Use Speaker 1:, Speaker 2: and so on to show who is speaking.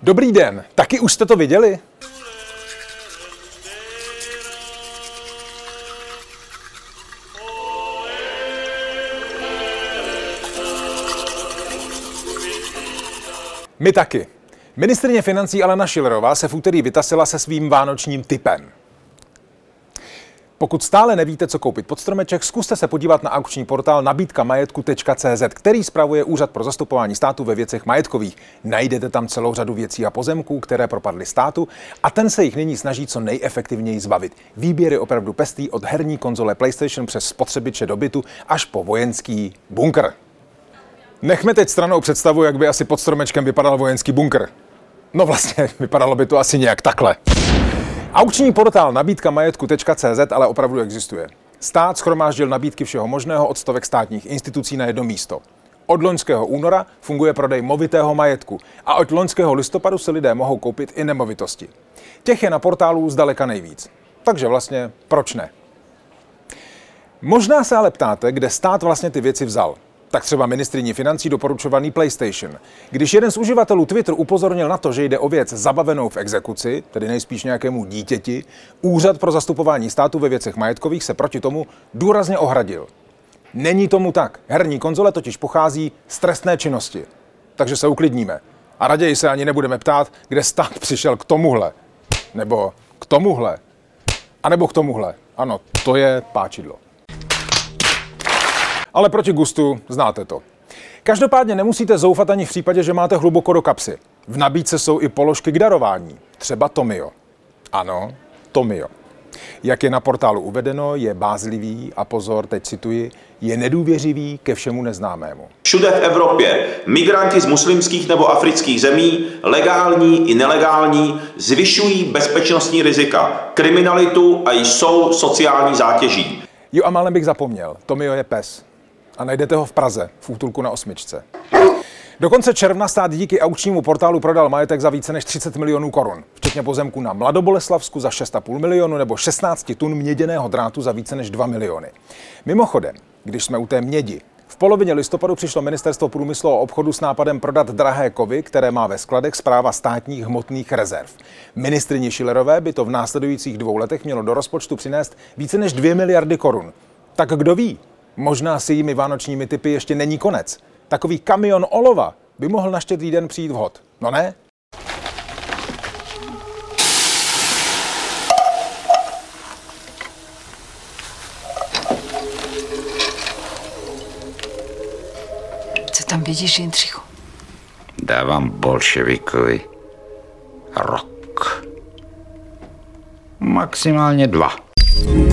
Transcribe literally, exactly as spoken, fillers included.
Speaker 1: Dobrý den, taky už jste to viděli? My taky. Ministryně financí Alena Schillerová se v úterý vytasila se svým vánočním tipem. Pokud stále nevíte, co koupit pod stromeček, zkuste se podívat na aukční portál nabídka majetku tečka cé zet, který spravuje Úřad pro zastupování státu ve věcech majetkových. Najdete tam celou řadu věcí a pozemků, které propadly státu, a ten se jich nyní snaží co nejefektivněji zbavit. Výběr je opravdu pestrý od herní konzole PlayStation přes spotřebiče do bytu až po vojenský bunkr. Nechme teď stranou představu, jak by asi pod stromečkem vypadal vojenský bunkr. No vlastně, vypadalo by to asi nějak takhle. Aukční portál nabídka majetku tečka cé zet ale opravdu existuje. Stát shromáždil nabídky všeho možného od stovek státních institucí na jedno místo. Od loňského února funguje prodej movitého majetku a od loňského listopadu se lidé mohou koupit i nemovitosti. Těch je na portálu zdaleka nejvíc. Takže vlastně proč ne? Možná se ale ptáte, kde stát vlastně ty věci vzal. Tak třeba ministryní financí doporučovaný PlayStation. Když jeden z uživatelů Twitter upozornil na to, že jde o věc zabavenou v exekuci, tedy nejspíš nějakému dítěti, Úřad pro zastupování státu ve věcech majetkových se proti tomu důrazně ohradil. Není tomu tak. Herní konzole totiž pochází z trestné činnosti. Takže se uklidníme. A raději se ani nebudeme ptát, kde stát přišel k tomuhle. Nebo k tomuhle. A nebo k tomuhle. Ano, to je páčidlo. Ale proti gustu znáte to. Každopádně nemusíte zoufat ani v případě, že máte hluboko do kapsy. V nabídce jsou i položky k darování. Třeba Tomio. Ano, Tomio. Jak je na portálu uvedeno, je bázlivý a pozor, teď cituji, je nedůvěřivý ke všemu neznámému.
Speaker 2: Všude v Evropě migranti z muslimských nebo afrických zemí, legální i nelegální, zvyšují bezpečnostní rizika, kriminalitu a jsou sociální zátěží.
Speaker 1: Jo, a málem bych zapomněl. Tomio je pes. A najdete ho v Praze, v útulku na Osmičce. Do konce června stát díky aukčnímu portálu prodal majetek za více než třicet milionů korun, včetně pozemku na Mladoboleslavsku za šest a půl milionu nebo šestnáct tun měděného drátu za více než dva miliony. Mimochodem, když jsme u té mědi, v polovině listopadu přišlo Ministerstvo průmyslu a obchodu s nápadem prodat drahé kovy, které má ve skladech Správa státních hmotných rezerv. Ministryni Schillerové by to v následujících dvou letech mělo do rozpočtu přinést více než dvě miliardy korun. Tak kdo ví? Možná s jejími vánočními tipy ještě není konec. Takový kamion olova by mohl na Štědrý den přijít vhod. No ne?
Speaker 3: Co tam vidíš, Jindřichu?
Speaker 4: Dávám bolševikovi rok. Maximálně dva.